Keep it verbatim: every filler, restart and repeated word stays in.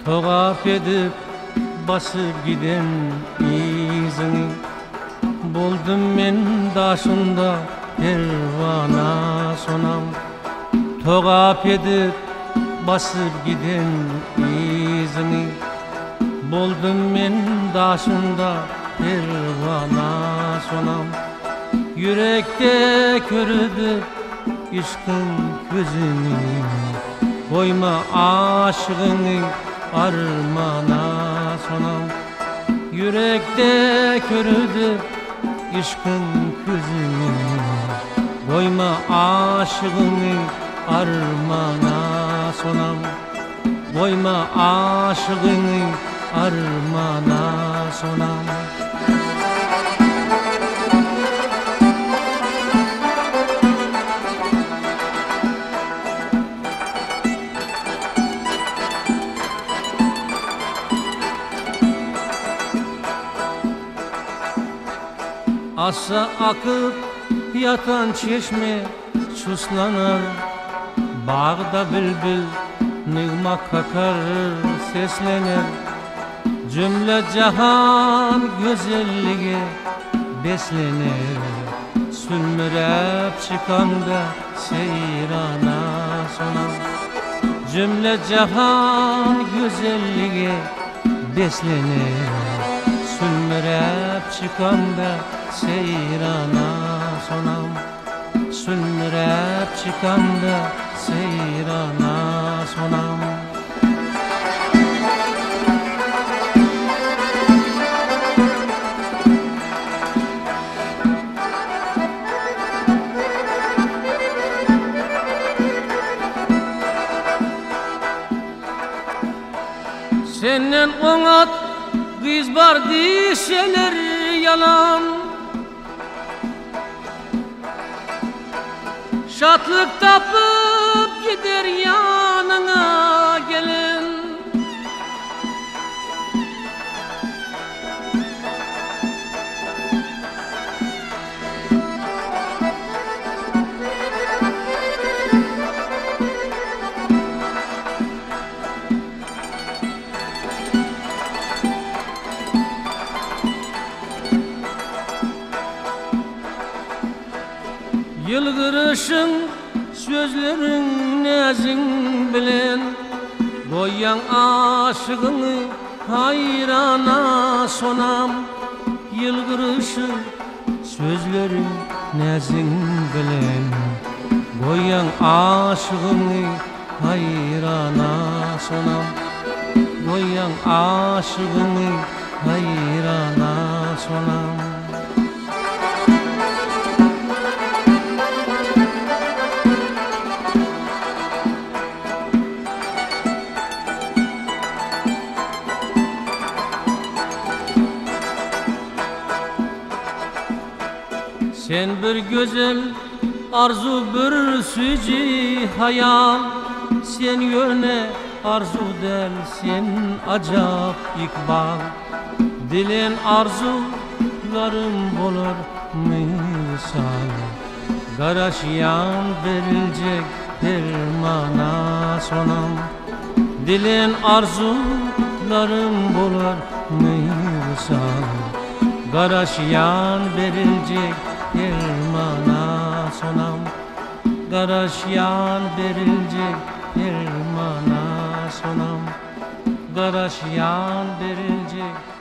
Togap edip basıp giden izini, buldum men daşında pervana sonam. Togap edip basıp giden izini, buldum men daşında pervana sonam. Yürekte körüdü işkın gözünü, koyma aşığını armana sonam. Yürekte körüdü işkın gözünü, koyma aşığını armana sonam. Koyma aşığını armana sonam. Asa akıp yatan çeşme suslanar, bağda bülbül nığma kakar seslenir. Cümle cahan güzelliğe beslenir, sülmürep çıkanda seyrana sonam. Cümle cahan güzelliğe beslenir, sülmürep çıkanda seyrana sonam. Sülmürep çıkanda seyrana sonam. Senden oňat kız bar diýseler yalan, şatlyk tapıp gider yanına gelin. Yılgırışın sözlerin nezin bilen, koyan aşığını hayrana sonam. Yılgırışın sözlerin nezin bilen, koyan aşığını hayrana sonam. Koyan aşığını hayrana sonam. Sen bir güzel arzu bir süci hayal, sen yöne arzu del sen acap ikbal. Dilen arzularım bolur misal, garaşyan verilecek permana sonam. Dilen arzularım bolur misal, garaşyan verilecek permana sonam. Garaşyan verilecek permana sonam. Garaşyan verilecek